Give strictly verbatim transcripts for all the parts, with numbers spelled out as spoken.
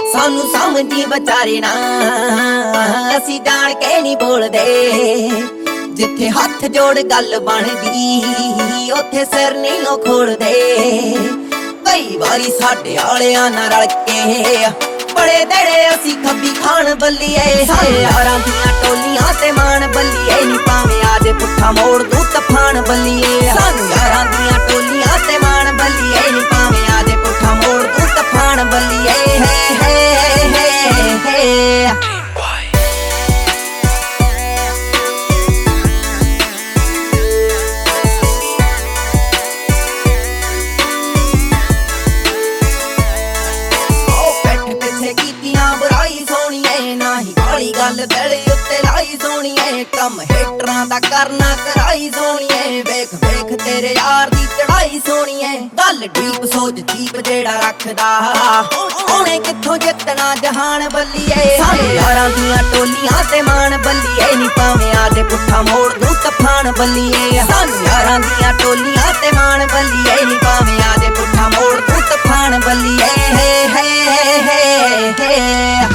सानू समझी बेचारे ना असी जान के नहीं बोलदे जिथे हथ जोड़ गल बनदी उथे सिर नहीं लो खोलदे कई बारी साडे आलियां नाल रल के बड़े देड़े असी खब्बी खान बल्लीए यारां दियां टोलियां ते मान बल्लीए नी भावें आजे पुट्ठा मोड़ दूं तफान बल्लीए सानू यारां दियां टोलियां ते मान बल्लीए नी भावें आजे पुट्ठा मोड़ दूं तफान बल्लीए गल दिल उत्ते लाई सोणीए कम हेटरां दा करना कराई सोणीए वेख वेख तेरे यार दी चढ़ाई सोणीए गल डीप सोच जीप जेड़ा रखदा ओने कित्थों जितना जहान बल्लीए सारे यारां दियां टोलियां ते मान बल्लीए नी भावें आजे पुट्ठा मोड़ दूं तफान बल्लीए सानू यारां दियां टोलियां ते मान बल्लीए नी भावें आजे पुट्ठा मोड़ दूं तफान बल्लीए हे हे हे हे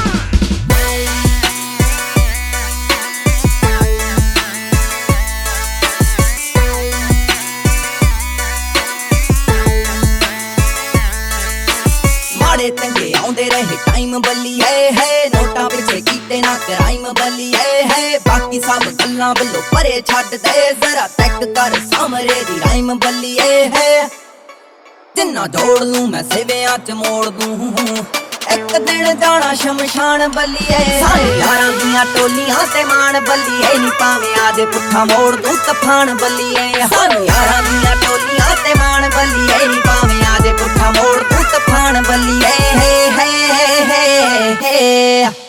चंगे आउंदे रहे टाइम बल्लीए है नोटा पिछे कीते ना क्राइम बल्लीए है बाकी सब गल्लां बल्लो परे छड्ड दे जरा चेक कर सामरे दी राइम बल्लीए है जिन्ना जोड़ लूं मैं सिवियां च मोड़ दूं एक दिन जाना शमशान बल्लीए सारे यारां दियां टोलियां ते मान बल्लीए नी भावें आजे पुट्ठा मोड़ दूं तफान बल्लीए सानू यारां दियां टोलियां ते मान बल्लीए नी भावें आजे पुट्ठा मोड़ दूं तफान बल्लीए हे हे हे हे